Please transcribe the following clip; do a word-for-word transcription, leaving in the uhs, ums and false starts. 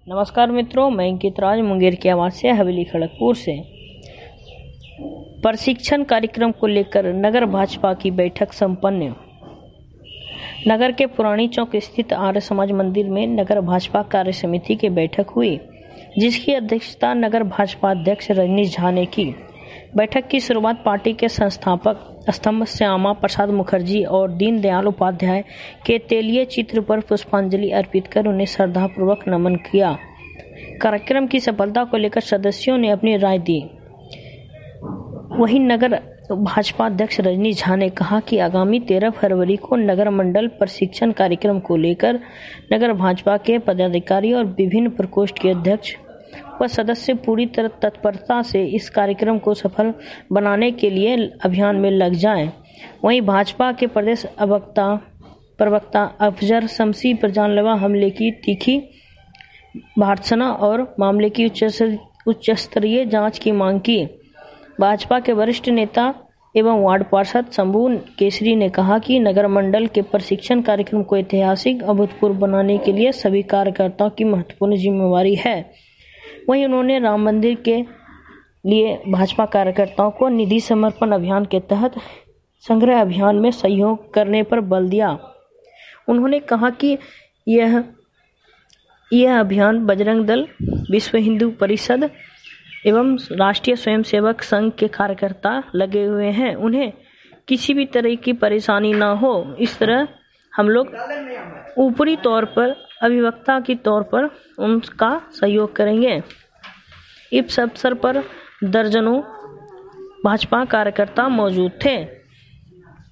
नमस्कार मित्रों, मैं अंकित राज मुंगेर की आवाज से हवेली खड़गपुर से। प्रशिक्षण कार्यक्रम को लेकर नगर भाजपा की बैठक संपन्न। नगर के पुरानी चौक स्थित आर्य समाज मंदिर में नगर भाजपा कार्य समिति की बैठक हुई, जिसकी अध्यक्षता नगर भाजपा अध्यक्ष रजनीश झा ने की। बैठक की शुरुआत पार्टी के संस्थापक स्तंभ श्यामा प्रसाद मुखर्जी और दीनदयाल उपाध्याय के तेलीय चित्र पर पुष्पांजलि अर्पित कर उन्हें श्रद्धापूर्वक नमन किया। कार्यक्रम की सफलता को लेकर सदस्यों ने अपनी राय दी। वहीं नगर भाजपा अध्यक्ष रजनीश झा ने कहा कि आगामी तेरह फरवरी को नगर मंडल प्रशिक्षण कार्यक्रम को लेकर नगर भाजपा के पदाधिकारी और विभिन्न प्रकोष्ठ के अध्यक्ष व सदस्य पूरी तरह तत्परता से इस कार्यक्रम को सफल बनाने के लिए अभियान में लग जाएं। वहीं भाजपा के प्रदेश अवक्ता प्रवक्ता अफजल शमसी पर जानलेवा हमले की तीखी भर्त्सना और मामले की उच्च स्तरीय जांच की मांग की। भाजपा के वरिष्ठ नेता एवं वार्ड पार्षद शंभू केसरी ने कहा कि नगर मंडल के प्रशिक्षण कार्यक्रम को ऐतिहासिक अभूतपूर्व बनाने के लिए सभी कार्यकर्ताओं की महत्वपूर्ण जिम्मेवारी है। वहीं उन्होंने राम मंदिर के लिए भाजपा कार्यकर्ताओं को निधि समर्पण अभियान के तहत संग्रह अभियान में सहयोग करने पर बल दिया। उन्होंने कहा कि यह यह अभियान बजरंग दल, विश्व हिंदू परिषद एवं राष्ट्रीय स्वयंसेवक संघ के कार्यकर्ता लगे हुए हैं। उन्हें किसी भी तरह की परेशानी ना हो, इस तरह हम लोग ऊपरी तौर पर अभिवक्ता के तौर पर उनका सहयोग करेंगे। इस अवसर पर दर्जनों भाजपा कार्यकर्ता मौजूद थे।